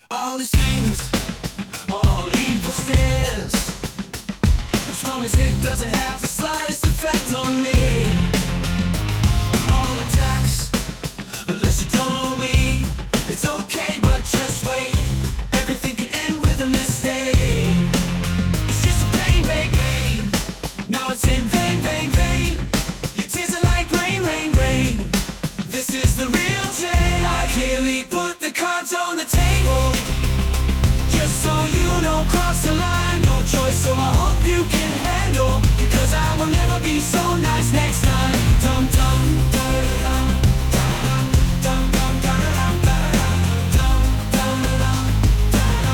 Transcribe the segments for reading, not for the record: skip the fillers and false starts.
All these things, all evil stares. As long as it doesn't have the slightest effect on me. All attacks, unless you don't know me. It's okay, but just wait. Everything can end with a mistake. It's just a pain, pain, pain. Now it's in vain, vain, vain. Your tears are like rain, rain, rain. This is the real chain. I clearly put the cards on the table, just so you don't cross the line. No choice, so I hope you can handle, because I will never be so nice next time. Dum dum da da dum dum dum da da dum dum da da.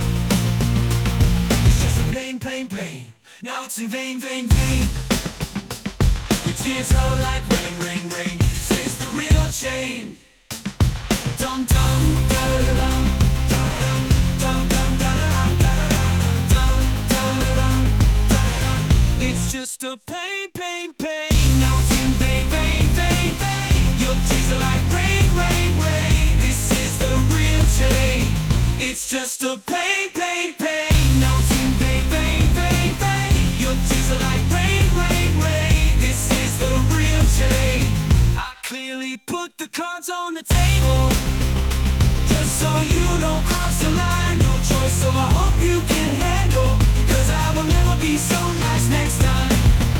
It's just a pain, pain, pain. Now it's in vain, vain, vain. Your tears are like rain, rain, rain. This is the real chain. Dum dum da da dum dum dum dum da da dum dum dum. It's just a pain, pain, pain. Now it's in vain, vain, vain, vain. Your tears are like rain, rain, rain. This is the real chain. It's just a pain, pain, pain. Now it's in vain, vain, vain, vain. Your tears are like rain, rain, rain. This is the real chain. I clearly put the cards on the table, just so you don't cross the line. No choice, so I hope you can handle, because I will never be so nice next time.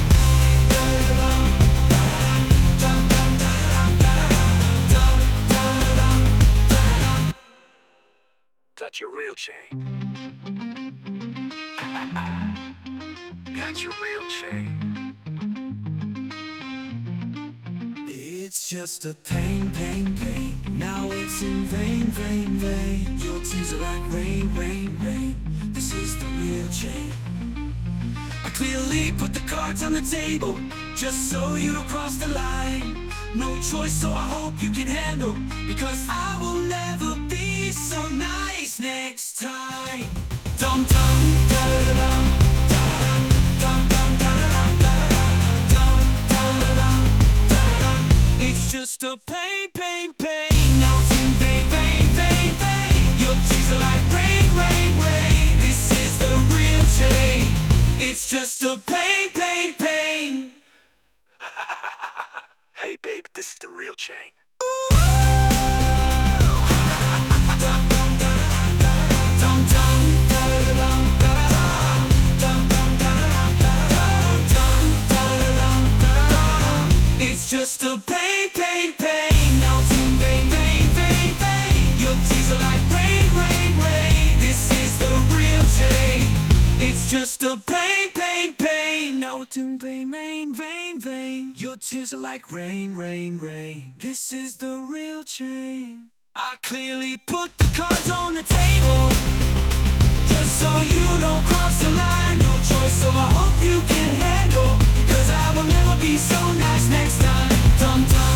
That's your real chain. That's your real chain. It's just a pain, pain, pain. Now it's in vain, vain, vain. Your tears are like rain, rain, rain. This is the real chain. I clearly put the cards on the table, just so you don't cross the line. No choice, so I hope you can handle, because I will never be so nice next time. Dum dum da da dum dum dum dum da da dum dum dum. It's just a pain, pain, pain. Now it's in vain, vain, vain, vain. Your tears are like rain, rain, rain. This is the real chain. It's just a pain, pain, pain. Hey babe, this is the real chain. It's just a pain, pain, pain. Now it's in vain, vain, vain, vain. Your tears are like rain, rain, rain. This is the real chain. It's just a pain, pain, pain. Now it's in vain, vain, vain, vain. Your tears are like rain, rain, rain. This is the real chain. I clearly put the cards on the table, just so you don't cross the line. No choice, so I hope you can handle, because I will never be so nice next time. Dum dum.